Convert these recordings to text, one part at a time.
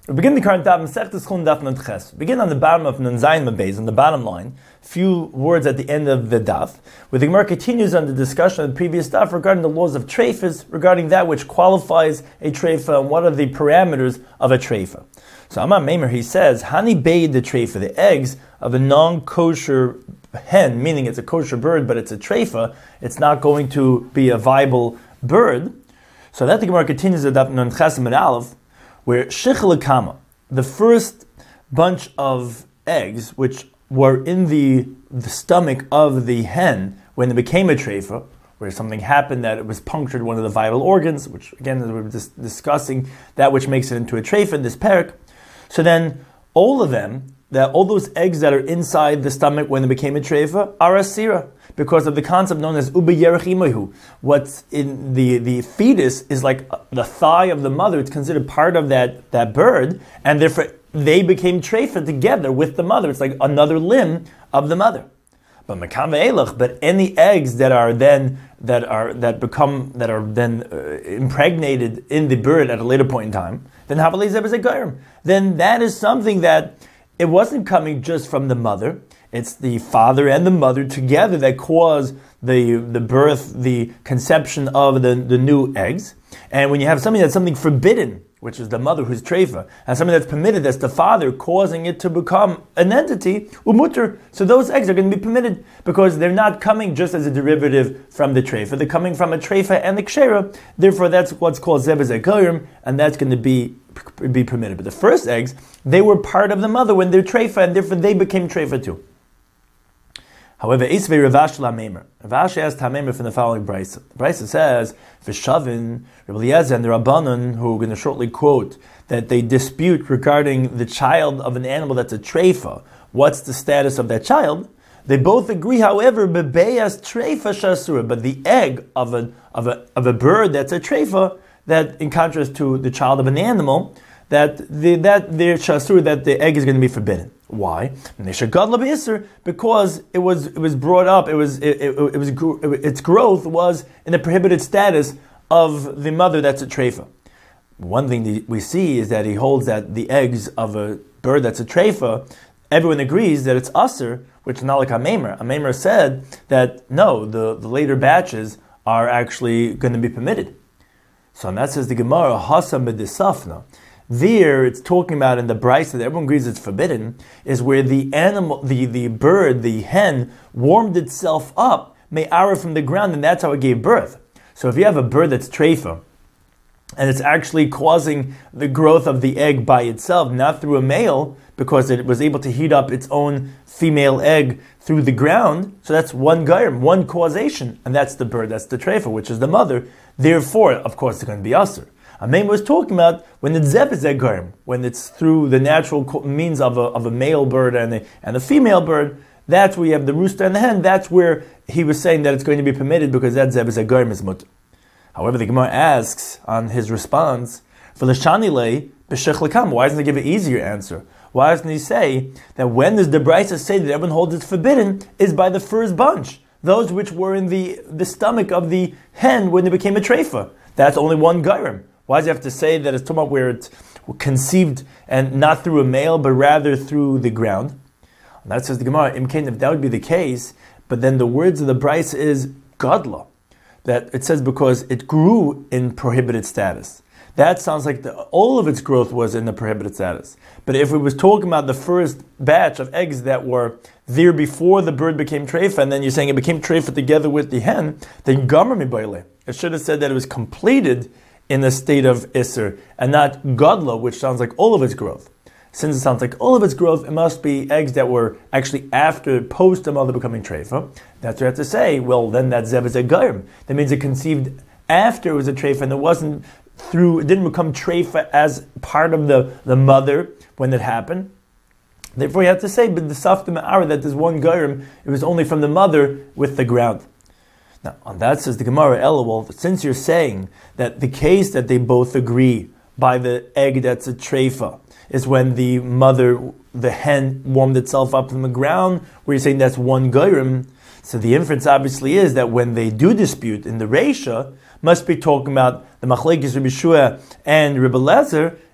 We begin the current daf, Masechtas Chulin daf Nun Ches. Begin on the bottom of Nun Zayin Mabez, on the bottom line, few words at the end of the daf, where the Gemara continues on the discussion of the previous daf regarding the laws of treifas, regarding that which qualifies a treifa, and what are the parameters of a treifa. So Amar Meimer, he says, Hani Beid the treifa, the eggs of a non-kosher hen, meaning it's a kosher bird, but it's a treifa, it's not going to be a viable bird. So that the Gemara continues at Nun Ches Amud Aleph, where Shechel Kama, the first bunch of eggs which were in the stomach of the hen when it became a treifa, where something happened that it was punctured one of the vital organs, which again we were discussing that which makes it into a treifa in this parak. So then all of them, all those eggs that are inside the stomach when it became a treifa are asira, because of the concept known as uba yerech imahu. What's in the fetus is like the thigh of the mother. It's considered part of that bird, and therefore they became treifa together with the mother. It's like another limb of the mother. But any eggs that are then impregnated in the bird at a later point in time, then that is something that it wasn't coming just from the mother. It's the father and the mother together that cause the birth, the conception of the new eggs. And when you have something forbidden, which is the mother who's treifa, and something that's permitted, that's the father causing it to become an entity, umutter, so those eggs are going to be permitted because they're not coming just as a derivative from the treifa. They're coming from a treifa and the kshera. Therefore, that's what's called zebez ekoyim, and that's going to be permitted. But the first eggs, they were part of the mother when they're treifa, and therefore they became treifa too. However, Isvei Ravash Lamemer. Ravash asked Hamemer from the following brisa. The brisa says, V'shavin, Rebbe Eliezer and the Rabbanon, who are going to shortly quote, that they dispute regarding the child of an animal that's a treifa. What's the status of that child? They both agree, however, Bebeyas treifa shasura, but the egg of a bird that's a treifa, that in contrast to the child of an animal, that the egg is going to be forbidden. Why? Because it was brought up. Its growth was in the prohibited status of the mother that's a treifa. One thing that we see is that he holds that the eggs of a bird that's a treifa, everyone agrees that it's aser, which is not like Hamemer. Hamemer said that no, the later batches are actually going to be permitted. So and that says the Gemara Hasam b'desafna. There, it's talking about in the brisa that everyone agrees it's forbidden, is where the animal, the bird, the hen, warmed itself up, me'ara from the ground, and that's how it gave birth. So if you have a bird that's treifa, and it's actually causing the growth of the egg by itself, not through a male, because it was able to heat up its own female egg through the ground, so that's one gairm, one causation, and that's the bird, that's the treifa, which is the mother. Therefore, of course, it's going to be aser. Amen was talking about when it's zebez egarim, when it's through the natural means of a male bird and a female bird. That's where you have the rooster and the hen. That's where he was saying that it's going to be permitted because that zebez egarim is mutter. However, the Gemara asks on his response for the shanile b'shech lekam. Why doesn't he give an easier answer? Why doesn't he say that when does the brisa say that everyone holds it's forbidden is by the first bunch, those which were in the stomach of the hen when it became a treifa? That's only one gairem. Why does he have to say that it's talking about where it's conceived and not through a male, but rather through the ground? And that says the Gemara, Imkain, if that would be the case, but then the words of the brisa is gadla, that it says because it grew in prohibited status. That sounds like all of its growth was in the prohibited status. But if we was talking about the first batch of eggs that were there before the bird became treifa, and then you're saying it became treifa together with the hen, then gomer mibayle. It should have said that it was completed in the state of Isser, and not Gadla, which sounds like all of its growth. Since it sounds like all of its growth, it must be eggs that were actually post the mother becoming treifa. That's what you have to say. Well, then that's zebez egarim. That means it conceived after it was a treifa, and it didn't become treifa as part of the mother when it happened. Therefore, you have to say, but the safta me'ara, that there's one garim, it was only from the mother with the ground. Now, on that says the Gemara, well, since you're saying that the case that they both agree by the egg that's a treifa is when the mother, the hen, warmed itself up from the ground, where you're saying that's one gairem, so the inference obviously is that when they do dispute in the Reisha, must be talking about the Machlekes Rebbe Shua and Rebbe Eliezer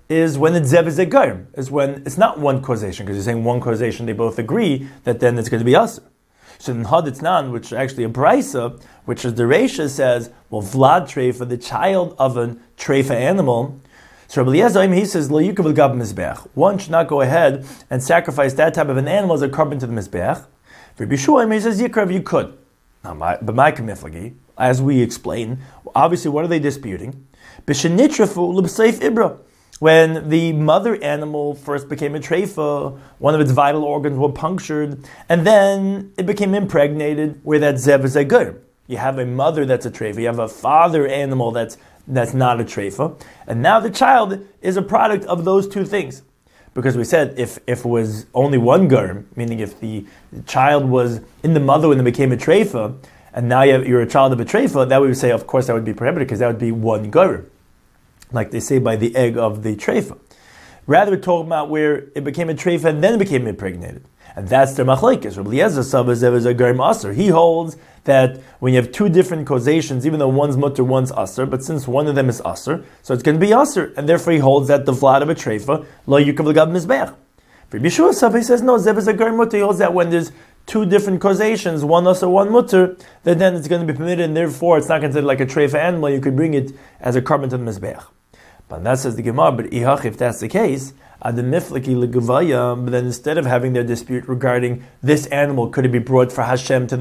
is when it's zev is a goyim, is when it's not one causation, because you're saying one causation, they both agree that then it's going to be asr. So in Haditnan, which is actually a brisa, which is the Reisha says, well, Vlad treifa, the child of a treifa animal. So Rabbi Eliezer, he says, lo yukav l'gab mizbeach. One should not go ahead and sacrifice that type of an animal as a carbon to the mizbeach. Rabbi Yeshua, he says, yikrav, you could. Now, but my kamiflagi, as we explain, obviously, what are they disputing? B'shenitrafu l'b'seif ibra. When the mother animal first became a treifa, one of its vital organs were punctured, and then it became impregnated, where that zev is a gur. You have a mother that's a treifa, you have a father animal that's not a treifa, and now the child is a product of those two things. Because we said if it was only one gur, meaning if the child was in the mother when it became a treifa, and now you're a child of a treifa, that we would say, of course, that would be prohibited, because that would be one gur, like they say by the egg of the treifa. Rather, we're talking about where it became a treifa and then it became impregnated. And that's the machlekes. Rabbi Eliezer Saba is a garim aser. He holds that when you have two different causations, even though one's mutter, one's aser, but since one of them is aser, so it's going to be aser. And therefore he holds that the vlad of a treifa, lo yukav l'gab mizbeach. Rabbi Yeshua Saba, he says, no, zev is a garim mutter. He holds that when there's two different causations, one aser, one mutter, then it's going to be permitted, and therefore it's not considered like a treifa animal. You could bring it as a carbon to the mizbeach. But that says the Gemara, but if that's the case, but then instead of having their dispute regarding this animal, could it be brought for Hashem to the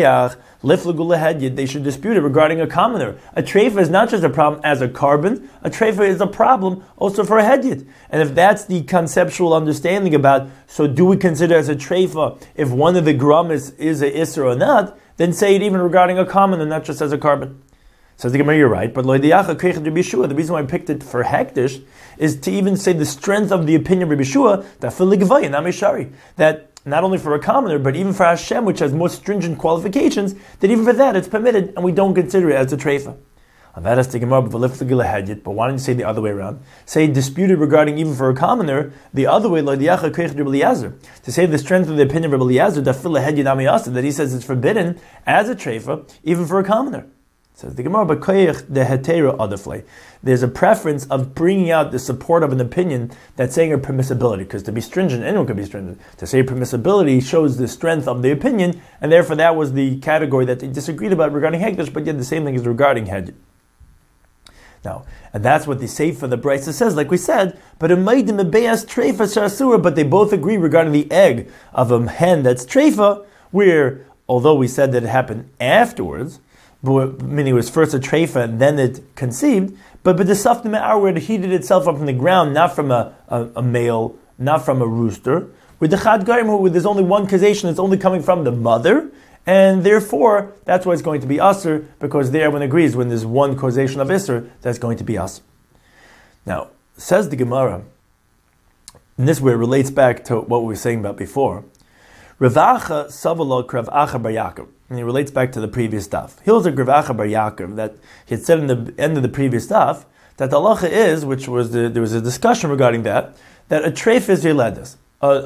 Mizbeach, they should dispute it regarding a commoner. A treifa is not just a problem as a carbon, a treifa is a problem also for a hedyot. And if that's the conceptual understanding about, so do we consider as a treifa if one of the gram is a isser or not, then say it even regarding a commoner, not just as a carbon. Says the Gemara, you're right, but the reason why I picked it for Hektish is to even say the strength of the opinion of Rabbi Yeshua that not only for a commoner, but even for Hashem, which has more stringent qualifications, that even for that it's permitted, and we don't consider it as a treifa. And that is the Gemara, but why don't you say the other way around? Say disputed regarding even for a commoner, the other way, to say the strength of the opinion of Rabbi Eliezer, that he says it's forbidden as a treifa, even for a commoner. Says the Gemara, but the hetera adafle. There's a preference of bringing out the support of an opinion that's saying a permissibility, because to be stringent, anyone can be stringent. To say permissibility shows the strength of the opinion, and therefore that was the category that they disagreed about regarding Hekdesh, but yet the same thing is regarding Hedj. Now, and that's what the Sefer, the Brisa says, like we said, but but they both agree regarding the egg of a hen that's treifa, where, although we said that it happened afterwards, meaning it was first a treifa and then it conceived, but the saftim me'ar, where it heated itself up from the ground, not from a male, not from a rooster, with the chad garim, where there's only one causation, it's only coming from the mother, and therefore that's why it's going to be aser, because there everyone agrees when there's one causation of iser, that's going to be aser. Now, says the Gemara, and this way it relates back to what we were saying about before, Ravacha Savalok Rav Acha Bar Yaakov. And he relates back to the previous daf. Here's a Rav Acha Bar Yaakov that he had said in the end of the previous daf, that the halacha is, which was there was a discussion regarding that a treif is yeledes,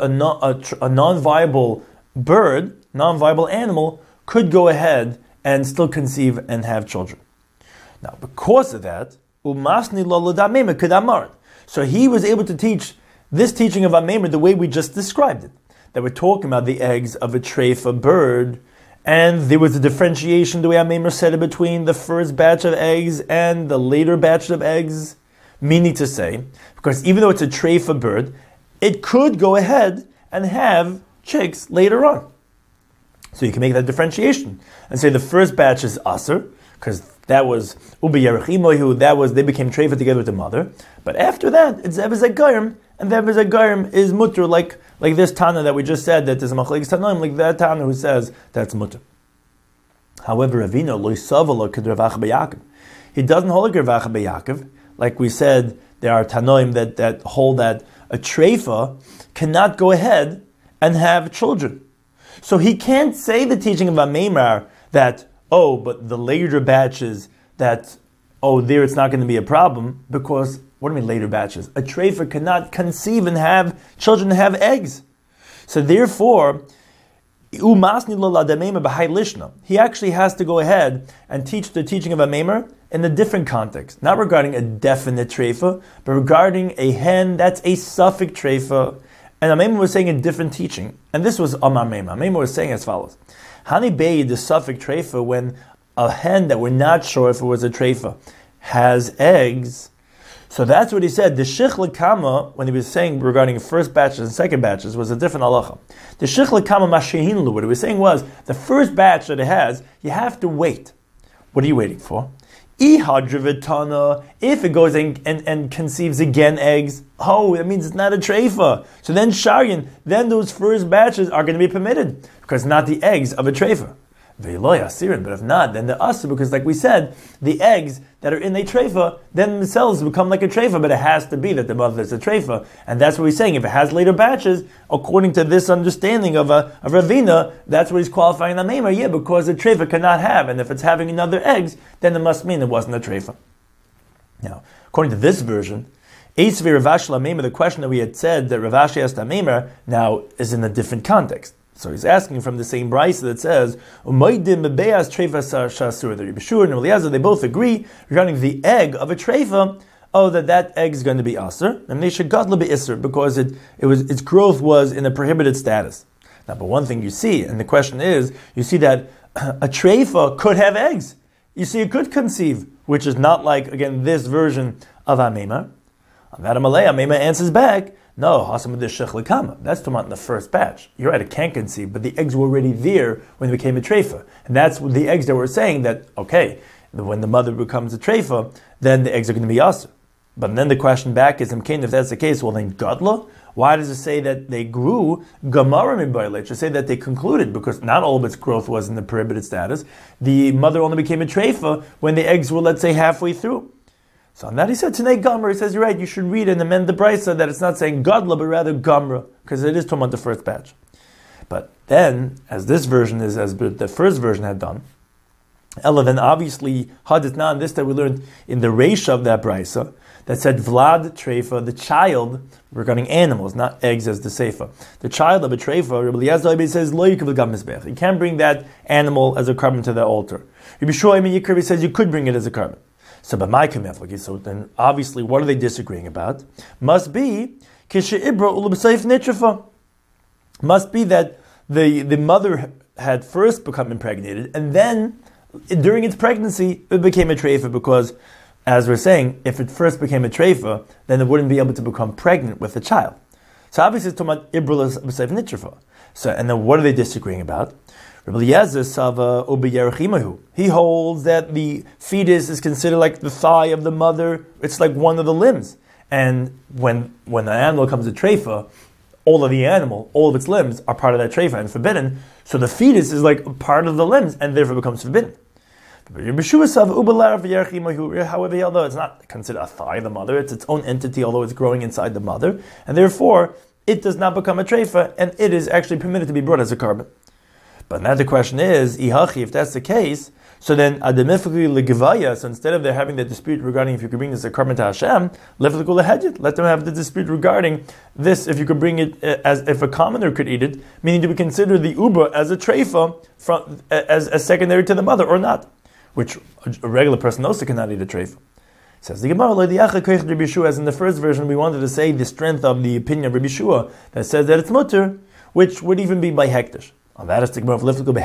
a non-viable bird, non-viable animal, could go ahead and still conceive and have children. Now, because of that, umasni lo l'damema kedamar. So he was able to teach this teaching of Amemer the way we just described it. That we're talking about the eggs of a treifa bird, and there was a differentiation, the way Amemer said it, between the first batch of eggs and the later batch of eggs. Meaning to say, because even though it's a treifa bird, it could go ahead and have chicks later on. So you can make that differentiation and say the first batch is aser, because that was ubi yerachimohu, they became treifa together with the mother. But after that, it's evazagarim, and the evazagarim is mutter, like this Tana that we just said, that there's a machlekes Tanoim, like that Tana who says that's mutter. However, Ravina lo yisavalo k'Rav Acha Bar Yaakov. He doesn't hold like Rav Acha Bar Yaakov. Like we said, there are Tanoim that hold that a treifa cannot go ahead and have children. So he can't say the teaching of Ameimar that, but the later batches, that, there it's not going to be a problem, because, what do you mean later batches? A treifa cannot conceive and have children, have eggs. So therefore, he actually has to go ahead and teach the teaching of Ameimar in a different context, not regarding a definite treifa, but regarding a hen that's a suffix treifa. And Amema was saying a different teaching, and this was Amar Mema. Amema was saying as follows: Hani Bei, the suffix treifa, when a hen that we're not sure if it was a treifa has eggs. So that's what he said. The shich lekama, when he was saying regarding first batches and second batches, was a different halacha. The shich lekama mashehinlu, what he was saying was, the first batch that it has, you have to wait. What are you waiting for? If it goes and conceives again eggs, that means it's not a treifa. So then Sharyan, then those first batches are going to be permitted, because not the eggs of a treifa. But if not, then they're asur, because like we said, the eggs that are in a treifa then themselves become like a treifa, but it has to be that the mother is a treifa. And that's what he's saying. If it has later batches, according to this understanding of Ravina, that's what he's qualifying the Meimer. Yeah, because a treifa cannot have, and if it's having another eggs, then it must mean it wasn't a treifa. Now, according to this version, the question that we had said that Rav Ashi asked Meimer now is in a different context. So he's asking from the same brisa that says, the Rebbe Shua and Eliezer, they both agree regarding the egg of a treifa, that egg is going to be aser, and they should gadla be isser, because its growth was in a prohibited status. Now, but one thing you see, and the question is, you see that a treifa could have eggs. You see, it could conceive, which is not like, again, this version of Amema. On that Amema answers back, no, Hasam the Shech Lekama. That's talking about in the first batch. You're right, it can't conceive, but the eggs were already there when it became a treifa. And that's the eggs that were saying that, okay, when the mother becomes a treifa, then the eggs are going to be aser. But then the question back is, if that's the case, well then Gadla? Why does it say that they grew? Gamara Mibaylet should say that they concluded, because not all of its growth was in the prohibited status. The mother only became a treifa when the eggs were, let's say, halfway through. So on that he said, Tanei Gamra, he says, you're right, you should read and amend the brisa that it's not saying Gadla, but rather Gamra, because it is talking about the first batch. But then, as this version is, as the first version had done, Ella, then obviously, Haditnan, this that we learned in the Reisha of that brisa, that said Vlad Treifa, the child, regarding animals, not eggs as the Seifa. The child of a Treifa, Rabbi Eliezer says, Lo yikav l'gam mizbech. You can't bring that animal as a carbon to the altar. Rabbi Shua Yikar says you could bring it as a carbon. So, but my kameflagi. So then, obviously, what are they disagreeing about? Must be kisheibra ulubseif nitrafa. Must be that the mother had first become impregnated, and then during its pregnancy it became a treifa. Because, as we're saying, if it first became a treifa, then it wouldn't be able to become pregnant with the child. So obviously, it's talking about ibra ulubseif nitrafa. So, and then what are they disagreeing about? Rabbi Eliezer Sava Ubiyarachimahu. He holds that the fetus is considered like the thigh of the mother. It's like one of the limbs. And when an animal comes to treifa, all of the animal, all of its limbs are part of that treifa and forbidden. So the fetus is like part of the limbs and therefore becomes forbidden. However, although it's not considered a thigh of the mother, it's its own entity, although it's growing inside the mother, and therefore it does not become a treifa, and it is actually permitted to be brought as a carbon. But now the question is, Ihachi, if that's the case, so then ademifically legivaya, so instead of there having the dispute regarding if you could bring this a carbon to Hashem, let them have the dispute regarding this, if you could bring it as if a commoner could eat it, meaning do we consider the uba as a treifa as secondary to the mother or not? Which a regular person also cannot eat a treifa. Says the Gemara, as in the first version, we wanted to say the strength of the opinion of Rabbi Shua that says that it's mutter, which would even be by hektish. That is the Gemara.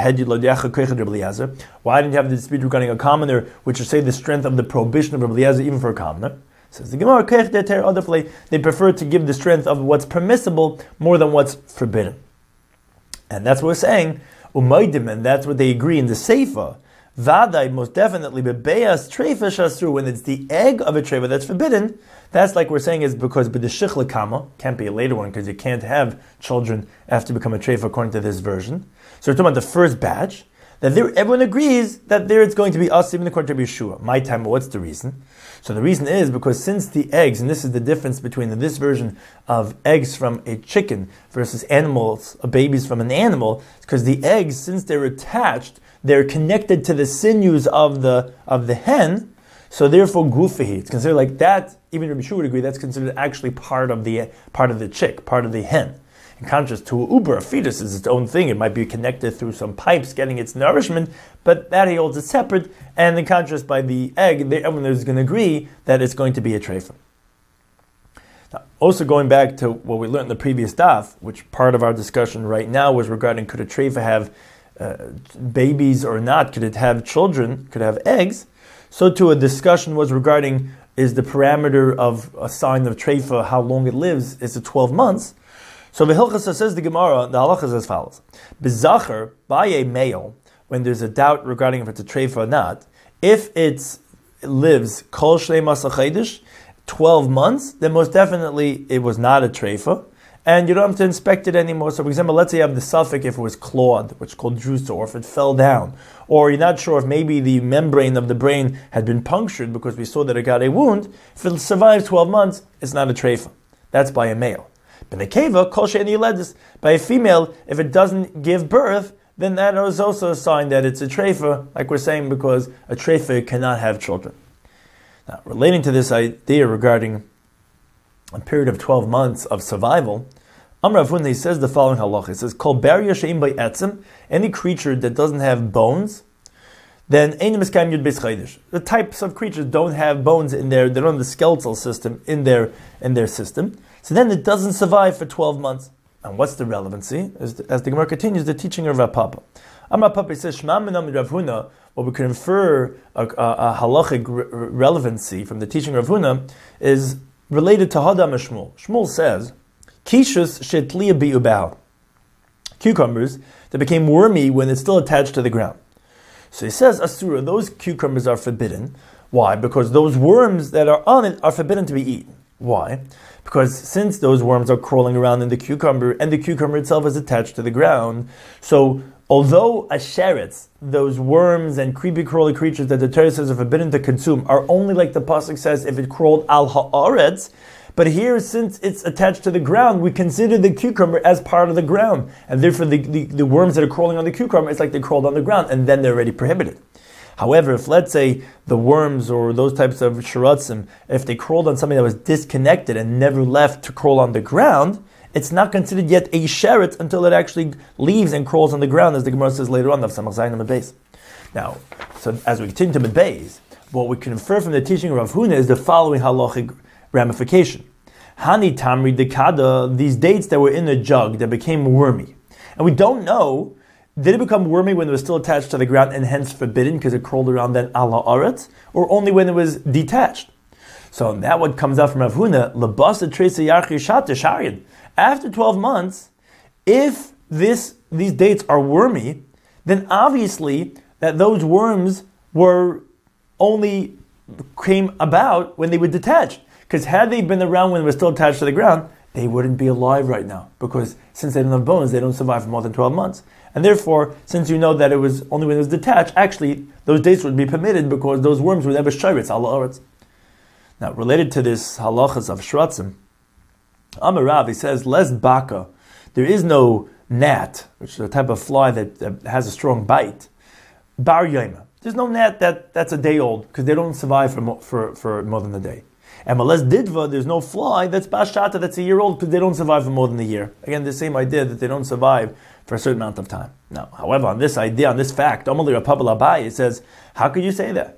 Why didn't you have the dispute regarding a commoner, which would say the strength of the prohibition of Rabbi Eliezer even for a commoner? Says the Gemara, they prefer to give the strength of what's permissible more than what's forbidden. And that's what we're saying, and that's what they agree in the Seifa. Vadai, most definitely, bebeas treifa shasru, when it's the egg of a treifa that's forbidden, that's like we're saying is because b'deshich lekama, can't be a later one because you can't have children after become a treifa according to this version. So we're talking about the first batch, that there, everyone agrees that there it's going to be us even according to Yeshua. My time, what's the reason? So the reason is because since the eggs, and this is the difference between this version of eggs from a chicken versus animals, babies from an animal, because the eggs, since they're attached, they're connected to the sinews of the hen, so therefore gufahi. It's considered like that. Even Rabbi Shua would agree that's considered actually part of the chick, part of the hen. In contrast to a fetus is its own thing. It might be connected through some pipes getting its nourishment, but that he holds it separate. And in contrast, by the egg, everyone is going to agree that it's going to be a treifa. Now, also going back to what we learned in the previous daf, which part of our discussion right now was regarding could a treifa have babies or not? Could it have children? Could it have eggs? So too a discussion was regarding is the parameter of a sign of treifa, how long it lives, is it 12 months? So V'hilchasa says the Gemara, the halacha is as follows. B'zacher, by a male, when there's a doubt regarding if it's a treifa or not, if it lives kol shnei masach chodesh, 12 months, then most definitely it was not a treifa, and you don't have to inspect it anymore. So for example, let's say you have the suffix if it was clawed, which is called drusa, or if it fell down, or you're not sure if maybe the membrane of the brain had been punctured because we saw that it got a wound. If it survives 12 months, it's not a treifa. That's by a male. B'nekeva, kol she'eni yiledis. By a female, if it doesn't give birth, then that is also a sign that it's a treifa, like we're saying, because a treifa cannot have children. Now, relating to this idea regarding a period of 12 months of survival, Amar Rav Huna says the following halacha. It says, Kol beria she'im by etzem, any creature that doesn't have bones, then einim miskayim yud beis chodesh. The types of creatures don't have bones in their, they don't have the skeletal system in their system, so then it doesn't survive for 12 months. And what's the relevancy? As the Gemara continues, the teaching of Rav Papa. Amar Papa says, Shema minam Rav Huna, what we can infer a halachic relevancy from the teaching of Rav Huna is related to Hadam and Shmuel. Shmuel says, Kishus shetliya bi'ubal, cucumbers that became wormy when it's still attached to the ground. So he says, Asura, those cucumbers are forbidden. Why? Because those worms that are on it are forbidden to be eaten. Why? Because since those worms are crawling around in the cucumber, and the cucumber itself is attached to the ground, so although asheretz, those worms and creepy crawly creatures that the Torah says are forbidden to consume, are only like the pasuk says if it crawled al haaretz, but here since it's attached to the ground, we consider the cucumber as part of the ground, and therefore the worms that are crawling on the cucumber, it's like they crawled on the ground, and then they're already prohibited. However, if let's say the worms or those types of shiratzim, if they crawled on something that was disconnected and never left to crawl on the ground, it's not considered yet a sheret until it actually leaves and crawls on the ground, as the Gemara says later on, of Samach Zayin and Beis. Now, so as we continue to Beis, what we can infer from the teaching of Rav Huna is the following halachic ramification. Hani tamri dekada, these dates that were in the jug that became wormy. And we don't know, did it become wormy when it was still attached to the ground and hence forbidden because it crawled around then ala aretz, or only when it was detached? So that what comes out from Rav Huna, lebasa tresa yarchi shata sharian. After 12 months, if these dates are wormy, then obviously that those worms were only came about when they were detached. Because had they been around when they were still attached to the ground, they wouldn't be alive right now. Because since they don't have bones, they don't survive for more than 12 months. And therefore, since you know that it was only when it was detached, actually, those dates would be permitted because those worms would have a shayritz, ala aretz. Now, related to this halachas of shratzim, Amar Rav, he says, les baka, there is no gnat, which is a type of fly that has a strong bite. Bar yoma, there's no gnat that's a day old, because they don't survive for more than a day. And les didva, there's no fly that's bashata, that's a year old, because they don't survive for more than a year. Again, the same idea that they don't survive for a certain amount of time. Now, however, on this idea, on this fact, Amalei Rav Papa Labai, it says, how could you say that?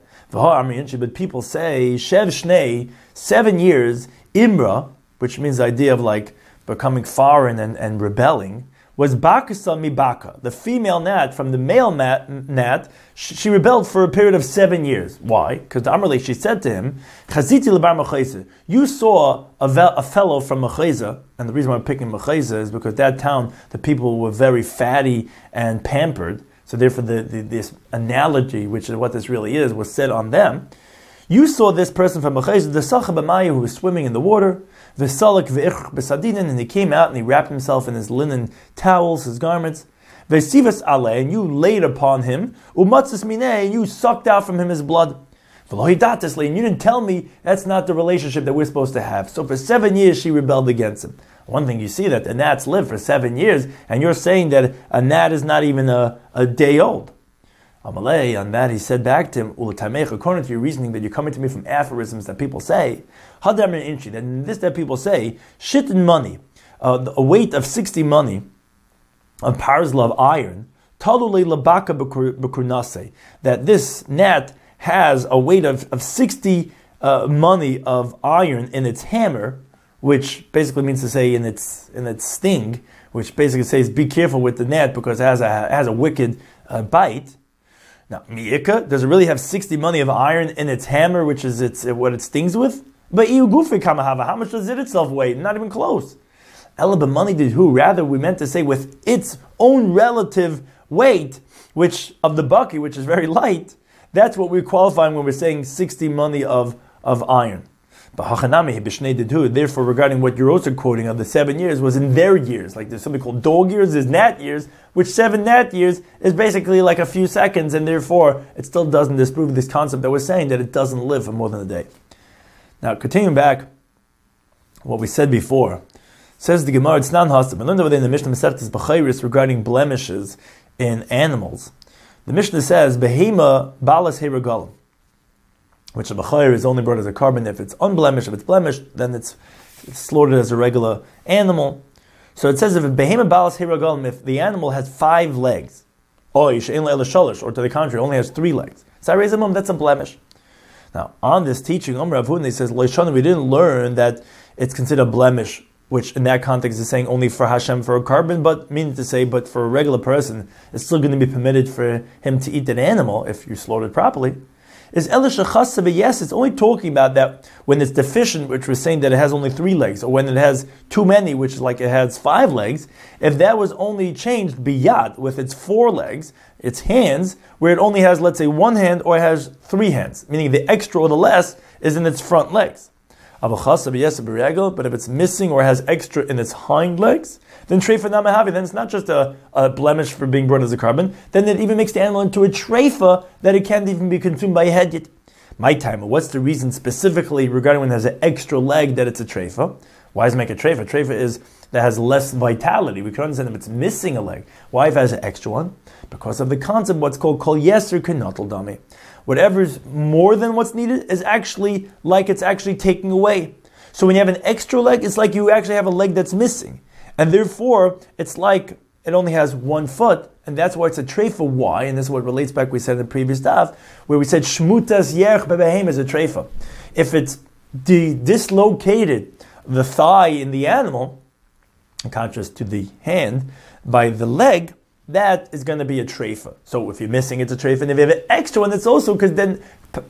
But people say, shev shnei, 7 years, imra, which means the idea of like becoming foreign and rebelling, was bakasa mi baka. The female gnat from the male gnat, she rebelled for a period of 7 years. Why? Because the Amrle, she said to him, Chaziti lebar Mecheza. You saw a fellow from Mecheza, and the reason why I'm picking Mecheza is because that town, the people were very fatty and pampered, so therefore this analogy, which is what this really is, was said on them. You saw this person from Mecheza, the Sacha B'maya, who was swimming in the water, V'salak v'ich b'sadinin, and he came out and he wrapped himself in his linen towels, his garments. V'sivas aleh, and you laid upon him. Umatzis mineh, and you sucked out from him his blood. V'lohidatisli, and you didn't tell me that's not the relationship that we're supposed to have. So for 7 years she rebelled against him. One thing you see that the gnats live for 7 years, and you're saying that a gnat is not even a day old. Amalei, on that he said back to him, Ulatamech, according to your reasoning that you're coming to me from aphorisms that people say, Hadam and Inchi, that people say, shit and money. a weight of 60 money of parzla of iron, talule labaka b'kurnase, that this gnat has a weight of 60 money of iron in its hammer, which basically means to say in its sting, which basically says be careful with the gnat because it has a wicked bite. Now, mi'ika, does it really have 60 money of iron in its hammer, which is what it stings with? But iu gufi kamahava, how much does it itself weigh? Not even close. Ela b'mani did who? Rather, we meant to say with its own relative weight, which of the bucky, which is very light. That's what we're qualifying when we're saying 60 money of iron. Therefore, regarding what you're also quoting of the 7 years was in their years. Like there's something called dog years, there's gnat years, which 7 gnat years is basically like a few seconds, and therefore it still doesn't disprove this concept that we're saying that it doesn't live for more than a day. Now, continuing back, what we said before, says the Gemara, it's not hostam. I learned over there in the Mishnah Masechtas Bechayris regarding blemishes in animals. The Mishnah says, Behema balas heregalim, which a b'chayr is only brought as a carbon if it's unblemished. If it's blemished, then it's slaughtered as a regular animal. So it says if a behema balas heregalim, if the animal has 5 legs, or to the contrary, only has 3 legs, sarezimum, that's a blemish. Now, on this teaching, Rav Huna says, we didn't learn that it's considered a blemish, which in that context is saying only for Hashem for a carbon, but meaning to say, but for a regular person, it's still going to be permitted for him to eat an animal if you slaughter it properly. Is Elisha Chassabe, yes, it's only talking about that when it's deficient, which we're saying that it has only 3 legs, or when it has too many, which is like it has 5 legs. If that was only changed biyad, with its 4 legs, its hands, where it only has, let's say, 1 hand, or it has 3 hands, meaning the extra or the less is in its front legs. But if it's missing or has extra in its hind legs, then treifa namahavi, then it's not just a blemish for being brought as a carbon, then it even makes the animal into a treifa that it can't even be consumed by a head yet. My time, what's the reason specifically regarding when it has an extra leg that it's a treifa? Why does it make a treifa? Treifa is that has less vitality. We can understand if it's missing a leg. Why if it has an extra one? Because of the concept, what's called kol yeser kenotel dami. Whatever's more than what's needed is actually like it's actually taking away. So when you have an extra leg, it's like you actually have a leg that's missing. And therefore, it's like it only has 1 foot, and that's why it's a treifa. Why? And this is what relates back, we said in the previous daf, where we said, shmutas yerch bebehem is a treifa. If it's dislocated the thigh in the animal, in contrast to the hand, by the leg, that is going to be a treifa. So if you're missing, it's a treifa. And if you have an extra one, it's also, because then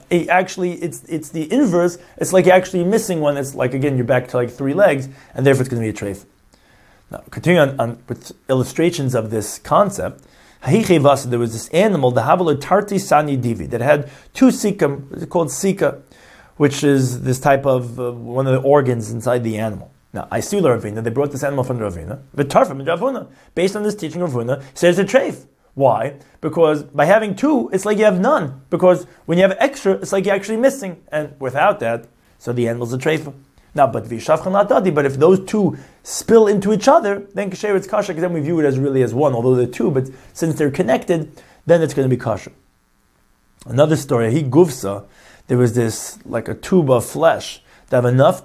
it's the inverse. It's like you're actually missing one. It's like, again, you're back to like 3 legs, and therefore it's going to be a treifa. Now, continuing on with illustrations of this concept, there was this animal, the Havila Tarti Sani Divi, that had 2 sikkim, it's called sika, which is this type of one of the organs inside the animal. Now, I see Ravina, they brought this animal from the Ravina, the Tarfim and Ravuna. Based on this teaching of Ravuna, says a treif. Why? Because by having 2, it's like you have none. Because when you have extra, it's like you're actually missing. And without that, so the animal's a treif. Now, but if those 2 spill into each other, then kasher it's kasher, because then we view it as really as one, although they're 2, but since they're connected, then it's going to be kasher. Another story, there was this, like a tube of flesh, that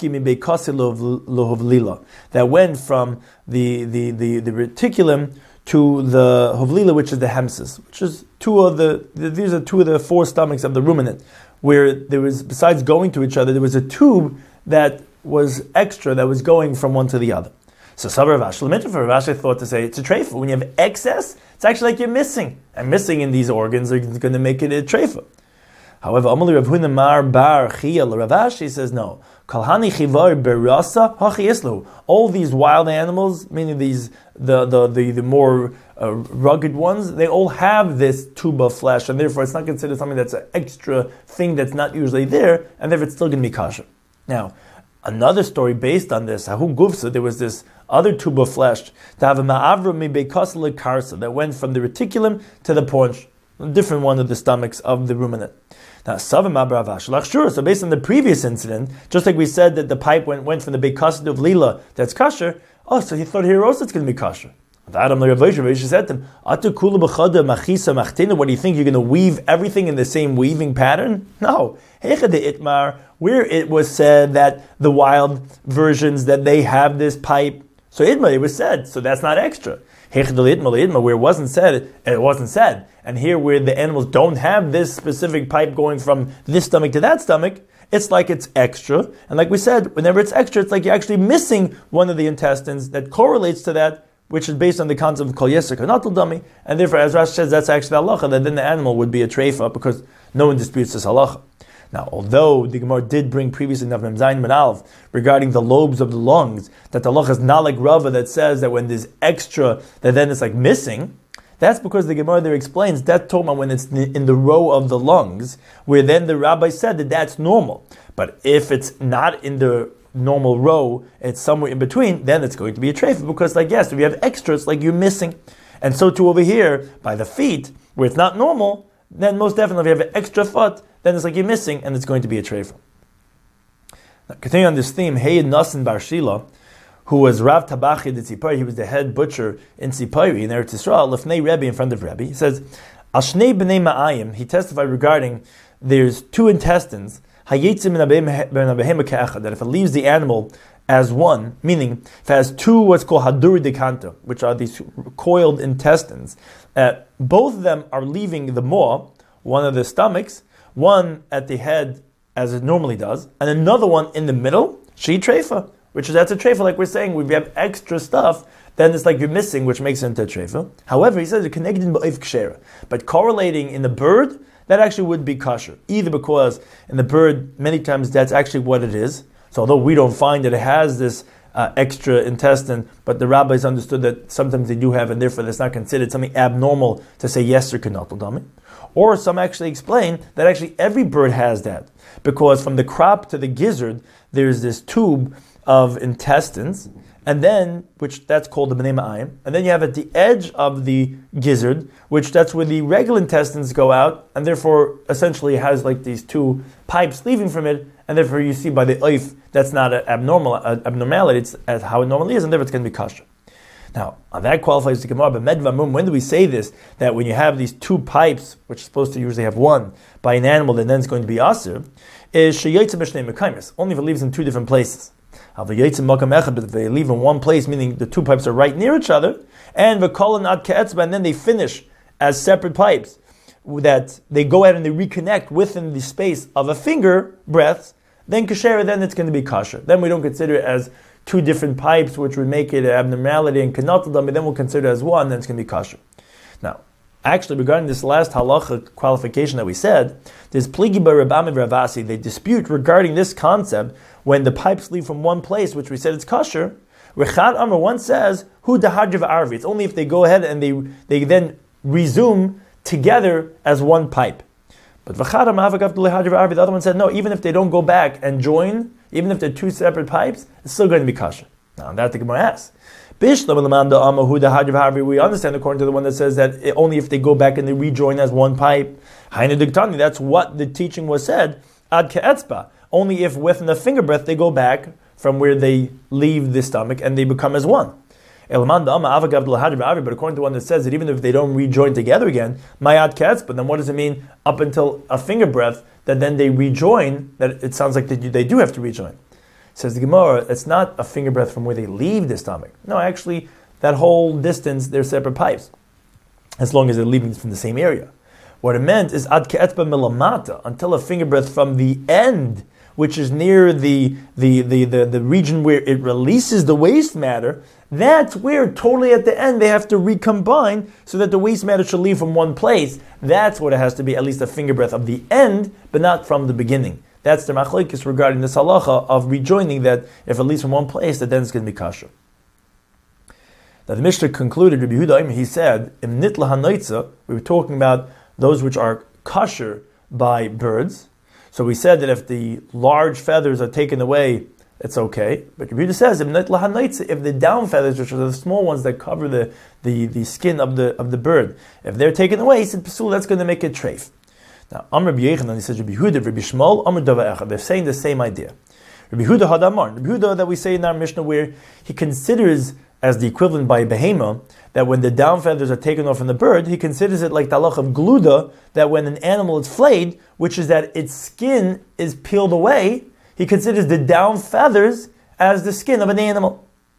went from the reticulum to the hovlila, which is the hemsis, which is these are 2 of the 4 stomachs of the ruminant, where there was, besides going to each other, there was a tube that was extra, that was going from one to the other. So Sabar Rav Ashi thought to say it's a treifa. When you have excess, it's actually like you're missing. And missing in these organs are going to make it a treifa. However, Amali Rav Huna Mar Bar Chiyal Rav Ashi says no. Kalhani Chivar Berasa Hachi Islu. All these wild animals, meaning the more rugged ones, they all have this tube of flesh, and therefore it's not considered something that's an extra thing that's not usually there, and therefore it's still going to be kasher. Now, another story based on this, Hahu Gufsa, there was this other tube of flesh, to have a ma'avra mibekasla karsa, that went from the reticulum to the paunch, a different one of the stomachs of the ruminant. Now, so based on the previous incident, just like we said that the pipe went from the big custard of Lila, that's kasher, so he thought here also it's going to be kasher. Adam said to him, what do you think, you're going to weave everything in the same weaving pattern? No. Where it was said that the wild versions, that they have this pipe So idma, it was said, so that's not extra. Where it wasn't said, it wasn't said. And here where the animals don't have this specific pipe going from this stomach to that stomach, it's like it's extra. And like we said, whenever it's extra, it's like you're actually missing one of the intestines that correlates to that, which is based on the concept of kol yeser kanatul dami. And therefore, as Rashi says, that's actually the halacha, that then the animal would be a treifa because no one disputes this halacha. Now, although the Gemara did bring previously Nav Mem Zayin Ben Aleph regarding the lobes of the lungs, that the halacha is not like Rava that says that when there's extra, that then it's like missing. That's because the Gemara there explains that talking about when it's in the row of the lungs, where then the rabbi said that that's normal. But if it's not in the normal row, it's somewhere in between, then it's going to be a treifa, because like yes, if you have extra, it's like you're missing. And so too over here, by the feet, where it's not normal, then most definitely if you have an extra foot, then it's like you're missing, and it's going to be a treifa. Now, continuing on this theme, Hayed Nasan Bar Shila, who was Rav Tabachid in Tzipori, he was the head butcher in Tzipori, in Eretz Yisrael, Lefnei Rebbe, in front of Rebbe. He says, Al Shnei B'nei Ma'ayim, he testified regarding there's two intestines, Hayetzim that if it leaves the animal as one, meaning if it has two what's called Haduri Dekanta, which are these coiled intestines, both of them are leaving the maw, one of the stomachs, one at the head as it normally does, and another one in the middle, Shi Treifa, which is that's a treifa, like we're saying, if you have extra stuff, then it's like you're missing, which makes it into a treifa. However, he says, connected in ba'if kshera, but correlating in the bird, that actually would be kosher. Either because in the bird, many times that's actually what it is. So although we don't find that it has this extra intestine, but the rabbis understood that sometimes they do have, and therefore that's not considered something abnormal to say yes or kanatul dami. Or some actually explain that actually every bird has that, because from the crop to the gizzard, there's this tube of intestines, and then, which that's called the b'nei ma'ayim, and then you have at the edge of the gizzard, which that's where the regular intestines go out, and therefore essentially has like these two pipes leaving from it, and therefore you see by the oif, that's not an abnormality, it's as how it normally is, and therefore it's going to be kosher. Now, that qualifies the Gemara, but medvamum, when do we say this? That when you have these two pipes, which is supposed to usually have one, by an animal that then is going to be asur, is sheyotze b'shnei mekaymes, only if it leaves in two different places. But if they leave in one place, meaning the two pipes are right near each other, and then they finish as separate pipes, that they go ahead and they reconnect within the space of a finger breath, then kasher, then it's going to be kosher. Then we don't consider it as two different pipes, which would make it an abnormality and kanatul dami, then we'll consider it as one, then it's going to be kosher. Now, actually, regarding this last halacha qualification that we said, there's pligi bar Rabami Ravasi, they dispute regarding this concept when the pipes leave from one place, which we said it's kosher. Rechad Amr, one says, Hu dahadriv arvi. It's only if they go ahead and they then resume together as one pipe. But V'chad Amr havagav dehadriv arvi, the other one said, no, even if they don't go back and join, even if they're two separate pipes, it's still going to be kosher. Now, that the Gemara asks. We understand according to the one that says that only if they go back and they rejoin as one pipe. That's what the teaching was said. Ad ke'etzba. Only if within the finger breath they go back from where they leave the stomach and they become as one. But according to one that says that even if they don't rejoin together again, mayad ke'etzba, then what does it mean up until a finger breath that then they rejoin, that it sounds like they do have to rejoin? Says the Gemara, it's not a finger breath from where they leave the stomach. No, actually, that whole distance, they're separate pipes, as long as they're leaving from the same area. What it meant is ad ke'etzba milamata, until a finger breath from the end, which is near the region where it releases the waste matter. That's where totally at the end they have to recombine so that the waste matter should leave from one place. That's what it has to be, at least a finger breath of the end, but not from the beginning. That's the machlokes regarding this halacha of rejoining, that if it leaves from one place, that then it's going to be kosher. Now the Mishnah concluded, Rabbi Yehuda, he said, Im nitla hanoitza, we were talking about those which are kosher by birds. So we said that if the large feathers are taken away, it's okay. But Rabbi Yehuda says, Im nitla hanoitza, if the down feathers, which are the small ones that cover the skin of the bird, if they're taken away, he said, Pasul, that's going to make it treif. Now, Amr Rabbi Yechanan, he says, Rabbi Yehuda, Rabbi Shmuel, Amr Dava Echad. They're saying the same idea. Rabbi Yehuda Hadamar, Rabbi Yehuda that we say in our Mishnah, where he considers as the equivalent by behema, that when the down feathers are taken off from the bird, he considers it like the halach of gluda, that when an animal is flayed, which is that its skin is peeled away, he considers the down feathers as the skin of an animal.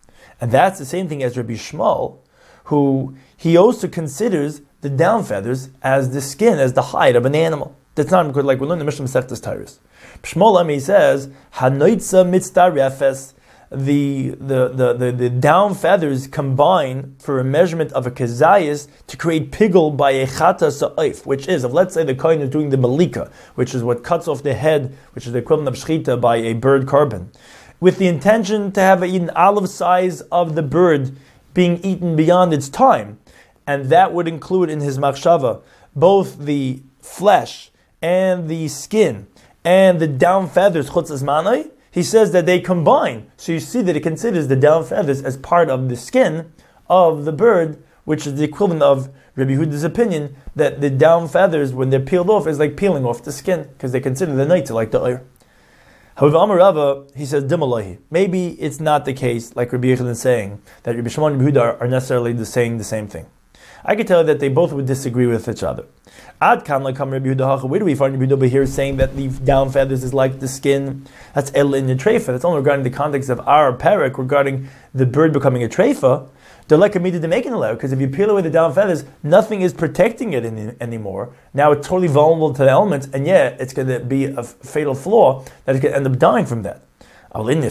And that's the same thing as Rabbi Shmuel, who he also considers the down feathers as the skin, as the hide of an animal. That's not good, like we learned in the Mishnah Masechtas Tyrus. Shmuel he says, Hanoitza mitzdarefes, the down feathers combine for a measurement of a kezayis to create pigul by a chata sa'if, which is, if let's say the kohen is doing the malika, which is what cuts off the head, which is the equivalent of shchita by a bird carbon, with the intention to have an olive size of the bird being eaten beyond its time, and that would include in his machshava both the flesh and the skin and the down feathers chutz manai. He says that they combine. So you see that he considers the down feathers as part of the skin of the bird, which is the equivalent of Rabbi Yehuda's opinion that the down feathers, when they're peeled off, is like peeling off the skin, because they consider the naita like the oir. However, Amar Rava, he says, Dimalahi. Maybe it's not the case, like Rabbi Yehuda is saying, that Rabbi Shimon and Rabbi Yehuda are necessarily saying the same thing. I could tell you that they both would disagree with each other. Ad kan like Rabbi Yehuda, where do we find Rabbi Yehuda over here saying that the down feathers is like the skin? That's el in the treifa. That's only regarding the context of our parak, regarding the bird becoming a treifa. They're like a midah to make it allowed, because if you peel away the down feathers, nothing is protecting it anymore. Now it's totally vulnerable to the elements, and it's going to be a fatal flaw that it could end up dying from that. Regarding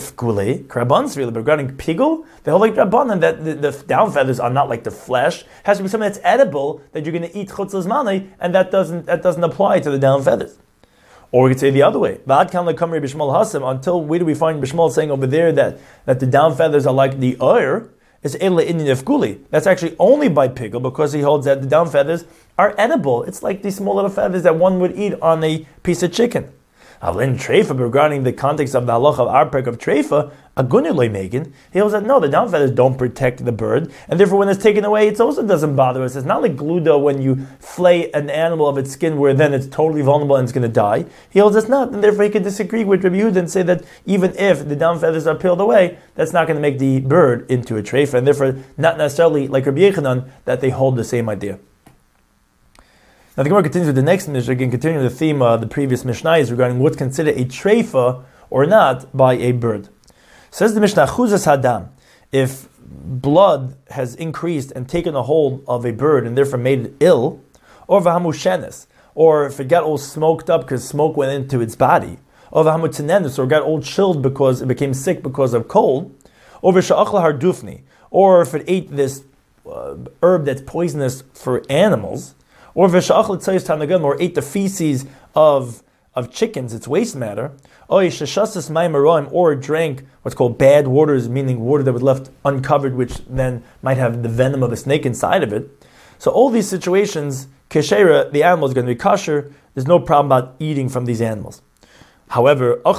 pigul, they hold like Rabbanan that the down feathers are not like the flesh. It has to be something that's edible that you're going to eat chutz l'zmanai, and that doesn't apply to the down feathers. Or we could say the other way. Until where do we find Bishmal saying over there that the down feathers are like the oir? Is Eila Indian Efkuli. That's actually only by pigul, because he holds that the down feathers are edible. It's like these small little feathers that one would eat on a piece of chicken. In treifa, regarding the context of the halacha of our parak of treifa, aguniloi megan, he holds that no, the down feathers don't protect the bird, and therefore when it's taken away, it also doesn't bother us. It's not like gluda when you flay an animal of its skin, where then it's totally vulnerable and it's going to die. He holds it's not, and therefore he can disagree with Rabbi Yehuda and say that even if the down feathers are peeled away, that's not going to make the bird into a treifa, and therefore not necessarily like Rabbi Yechanan that they hold the same idea. Now the Gemara continues with the next Mishnah, again continuing the theme of the previous Mishnah is regarding what's considered a treifa or not by a bird. Says the Mishnah, Chuzas Hadam, if blood has increased and taken a hold of a bird and therefore made it ill, or Vahamushenes, or if it got all smoked up because smoke went into its body, or Vahamutzenenis, or got all chilled because it became sick because of cold, or Visha'achla Hardufni, or if it ate this herb that's poisonous for animals, or ate the feces of chickens, its waste matter, or drank what's called bad waters, meaning water that was left uncovered, which then might have the venom of a snake inside of it. So all these situations, keshera, the animal is going to be kosher. There's no problem about eating from these animals. However, if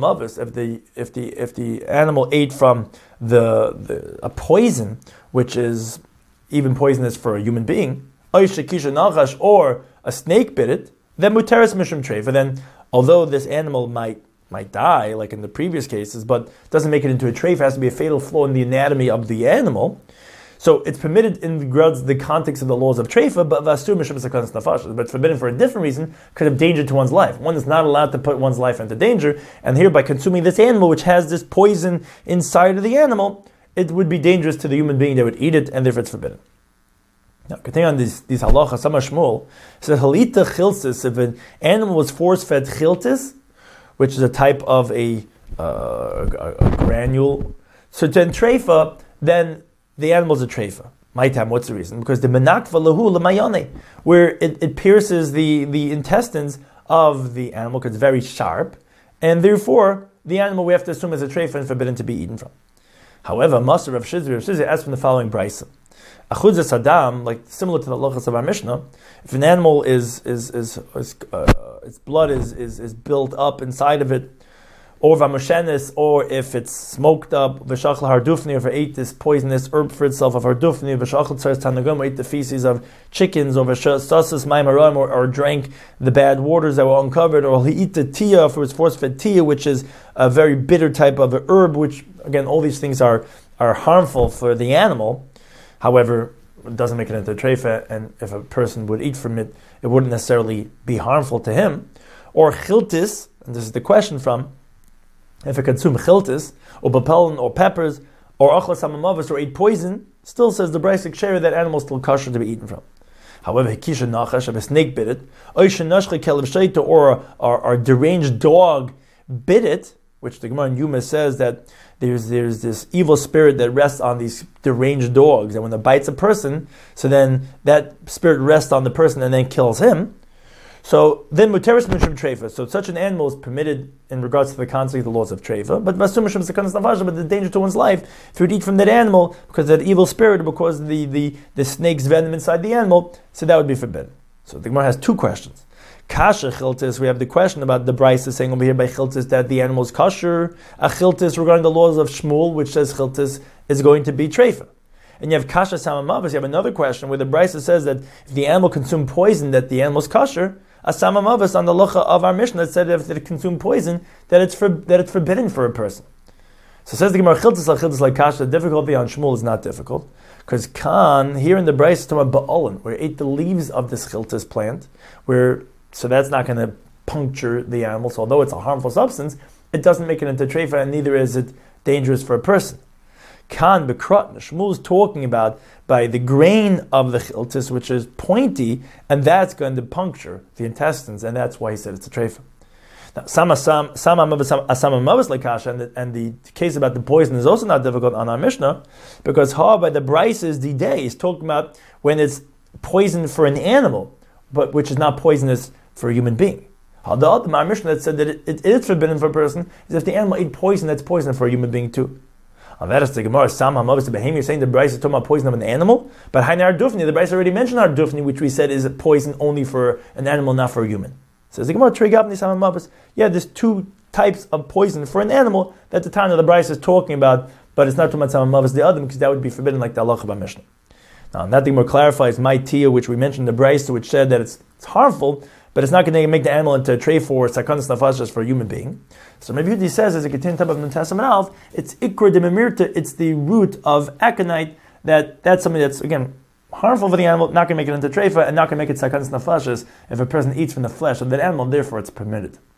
the animal ate from a poison, which is even poisonous for a human being, or a snake bit it, then muteris mishum treifa. Then, although this animal might die, like in the previous cases, but doesn't make it into a treifa, has to be a fatal flaw in the anatomy of the animal. So it's permitted in the context of the laws of treifa, but vasur mishum sakanas nafash. But it's forbidden for a different reason, because of danger to one's life. One is not allowed to put one's life into danger, and here by consuming this animal, which has this poison inside of the animal, it would be dangerous to the human being that would eat it, and therefore it's forbidden. Now, continuing on these halachas, Sama Shmuel said, halita chiltis, if an animal was force-fed chiltis, which is a type of a granule, so then treifa, then the animal is a treifa. My time, what's the reason? Because the menakva lahu l'mayane, where it pierces the intestines of the animal, because it's very sharp, and therefore the animal we have to assume is a treifa and forbidden to be eaten from. However, Master Rav Shizri asked from the following brisa. Achuzas Hadam, like similar to the halachas of our Mishnah, if an animal its blood is built up inside of it, or vamushenis, or if it's smoked up, v'shachla hardufni, if it ate this poisonous herb for itself of hardufni, v'shachla tzaris tanagum, or ate the feces of chickens, or v'shasas maimaram, or drank the bad waters that were uncovered, or he eat the tia, if it was force-fed tia, which is a very bitter type of a herb, which again, all these things are harmful for the animal. However, it doesn't make it into a treifa, and if a person would eat from it, it wouldn't necessarily be harmful to him. Or chiltis, and this is the question from, if it consume chiltis, or bapelin, or peppers, or achlas hamamavis, or ate poison, still says the Brisa Ksheira that animal is still kosher to be eaten from. However, hikisha nachash, if a snake bit it, or a deranged dog bit it, which the Gemara in Yuma says that there's this evil spirit that rests on these deranged dogs, and when it bites a person, so then that spirit rests on the person and then kills him. So then muteris mishum treifa. So such an animal is permitted in regards to the concept of the laws of treifa, but masum mishum sekanas nafasha, but the danger to one's life if you would eat from that animal because of that evil spirit, or because of the snake's venom inside the animal, so that would be forbidden. So the Gemara has two questions. Kasha chiltis, we have the question about the Brisa saying over here by chiltis that the animal is kosher. A chiltis regarding the laws of Shmuel, which says chiltis is going to be treifa. And you have kasha samamavis, you have another question where the Brisa says that if the animal consumed poison, that the animal is kosher. A samamavis on the locha of our Mishnah that said that if it consumed poison, that it's forbidden for a person. So says the Gemara, chiltis like kasha, the difficulty on Shmuel is not difficult. Because Khan, here in the Brisa, is talking about ba'olin, where it ate the leaves of this chiltis plant, so that's not going to puncture the animal. So although it's a harmful substance, it doesn't make it into treifa, and neither is it dangerous for a person. Kan bekrot, Shmuel is talking about by the grain of the chiltis, which is pointy, and that's going to puncture the intestines, and that's why he said it's a treifa. Now, and the case about the poison is also not difficult on our Mishnah, because by the Brisa is the day is talking about when it's poison for an animal, but which is not poisonous for a human being. The Mishnah that said that it is forbidden for a person is if the animal ate poison that's poison for a human being too. That is the Gemara. You're saying the Brisa is talking about poison of an animal, but Hainar Dufni, the Brisa already mentioned our Dufni, which we said is poison only for an animal, not for a human. Says the Gemara, yeah, there's two types of poison for an animal that the Tana of the Brisa is talking about, but it's not talking about Samamavis the other, because that would be forbidden like the Halacha by Mishnah. Now, that thing more clarifies my tia, which we mentioned in the Brisa, which said that it's harmful, but it's not going to make the animal into a treifa or sakanas nafashas for a human being. So maybe he says, as a continued type of Nuntasam and Alf, it's ikra de memirta, it's the root of aconite, that's something that's, again, harmful for the animal, not going to make it into treifa, and not going to make it sakanas nafashas if a person eats from the flesh of that animal, therefore it's permitted.